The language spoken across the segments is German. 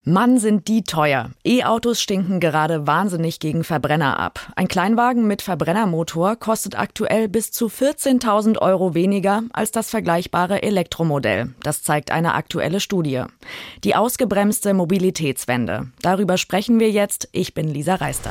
Mann, sind die teuer. E-Autos stinken gerade wahnsinnig gegen Verbrenner ab. Ein Kleinwagen mit Verbrennermotor kostet aktuell bis zu 14.000 € weniger als das vergleichbare Elektromodell. Das zeigt eine aktuelle Studie. Die ausgebremste Mobilitätswende. Darüber sprechen wir jetzt. Ich bin Lisa Reister.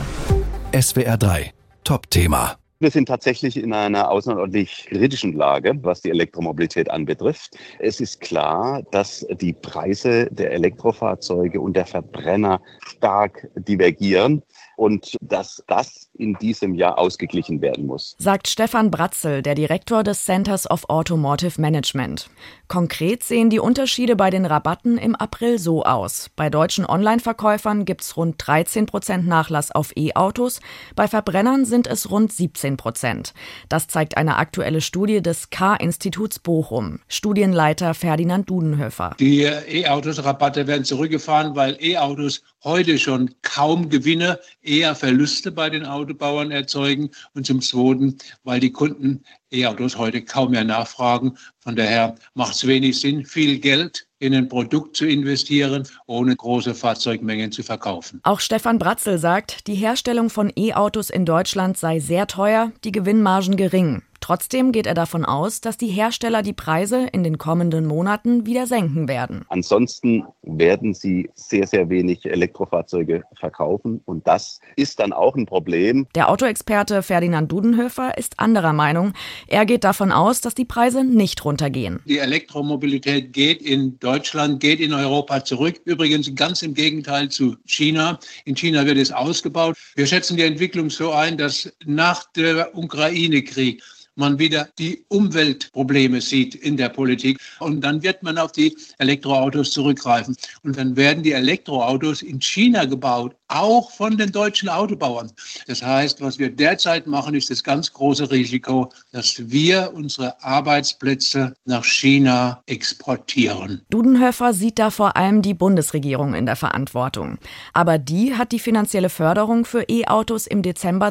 SWR 3. Top-Thema. Wir sind tatsächlich in einer außerordentlich kritischen Lage, was die Elektromobilität anbetrifft. Es ist klar, dass die Preise der Elektrofahrzeuge und der Verbrenner stark divergieren und dass das in diesem Jahr ausgeglichen werden muss. Sagt Stefan Bratzel, der Direktor des Centers of Automotive Management. Konkret sehen die Unterschiede bei den Rabatten im April so aus. Bei deutschen Online-Verkäufern gibt es rund 13% Nachlass auf E-Autos, bei Verbrennern sind es rund 17%. Das zeigt eine aktuelle Studie des K-Instituts Bochum. Studienleiter Ferdinand Dudenhöfer. Die E-Autos-Rabatte werden zurückgefahren, weil E-Autos heute schon kaum Gewinne, eher Verluste bei den Autobauern erzeugen. Und zum Zweiten, weil die Kunden E-Autos heute kaum mehr nachfragen. Von daher macht es wenig Sinn, viel Geld in ein Produkt zu investieren, ohne große Fahrzeugmengen zu verkaufen. Auch Stefan Bratzel sagt, die Herstellung von E-Autos in Deutschland sei sehr teuer, die Gewinnmargen gering. Trotzdem geht er davon aus, dass die Hersteller die Preise in den kommenden Monaten wieder senken werden. Ansonsten werden sie sehr, sehr wenig Elektrofahrzeuge verkaufen und das ist dann auch ein Problem. Der Autoexperte Ferdinand Dudenhöfer ist anderer Meinung. Er geht davon aus, dass die Preise nicht runtergehen. Die Elektromobilität geht in Deutschland, geht in Europa zurück. Übrigens ganz im Gegenteil zu China. In China wird es ausgebaut. Wir schätzen die Entwicklung so ein, dass nach der Ukraine-Krieg man wieder die Umweltprobleme sieht in der Politik. Und dann wird man auf die Elektroautos zurückgreifen. Und dann werden die Elektroautos in China gebaut, auch von den deutschen Autobauern. Das heißt, was wir derzeit machen, ist das ganz große Risiko, dass wir unsere Arbeitsplätze nach China exportieren. Dudenhöfer sieht da vor allem die Bundesregierung in der Verantwortung. Aber die hat die finanzielle Förderung für E-Autos im Dezember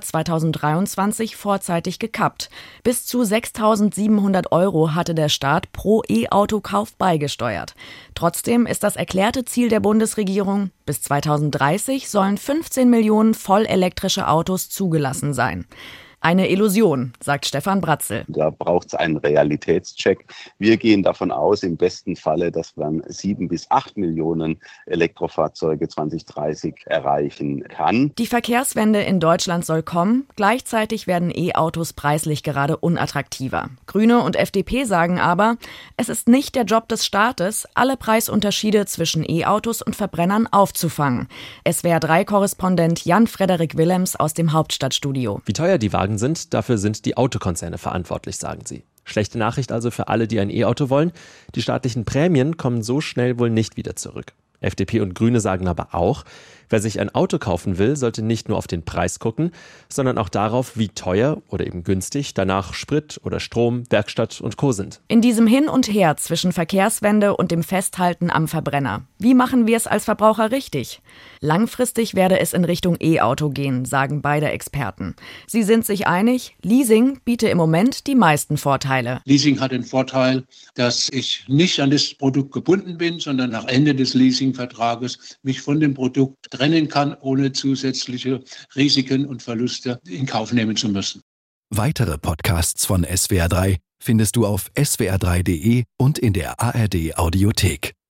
2023 vorzeitig gekappt. Bis zu 6.700 € hatte der Staat pro E-Auto-Kauf beigesteuert. Trotzdem ist das erklärte Ziel der Bundesregierung, bis 2030 sollen 15 Millionen vollelektrische Autos zugelassen sein. Eine Illusion, sagt Stefan Bratzel. Da braucht es einen Realitätscheck. Wir gehen davon aus, im besten Falle, dass man 7 bis 8 Millionen Elektrofahrzeuge 2030 erreichen kann. Die Verkehrswende in Deutschland soll kommen. Gleichzeitig werden E-Autos preislich gerade unattraktiver. Grüne und FDP sagen aber, es ist nicht der Job des Staates, alle Preisunterschiede zwischen E-Autos und Verbrennern aufzufangen. SWR3-Korrespondent Jan-Frederik Willems aus dem Hauptstadtstudio. Wie teuer die Wagen sind, dafür sind die Autokonzerne verantwortlich, sagen sie. Schlechte Nachricht also für alle, die ein E-Auto wollen. Die staatlichen Prämien kommen so schnell wohl nicht wieder zurück. FDP und Grüne sagen aber auch, wer sich ein Auto kaufen will, sollte nicht nur auf den Preis gucken, sondern auch darauf, wie teuer oder eben günstig danach Sprit oder Strom, Werkstatt und Co. sind. In diesem Hin und Her zwischen Verkehrswende und dem Festhalten am Verbrenner. Wie machen wir es als Verbraucher richtig? Langfristig werde es in Richtung E-Auto gehen, sagen beide Experten. Sie sind sich einig, Leasing biete im Moment die meisten Vorteile. Leasing hat den Vorteil, dass ich nicht an das Produkt gebunden bin, sondern nach Ende des Leasingvertrages mich von dem Produkt trennen kann, ohne zusätzliche Risiken und Verluste in Kauf nehmen zu müssen. Weitere Podcasts von SWR 3 findest du auf swr3.de und in der ARD Audiothek.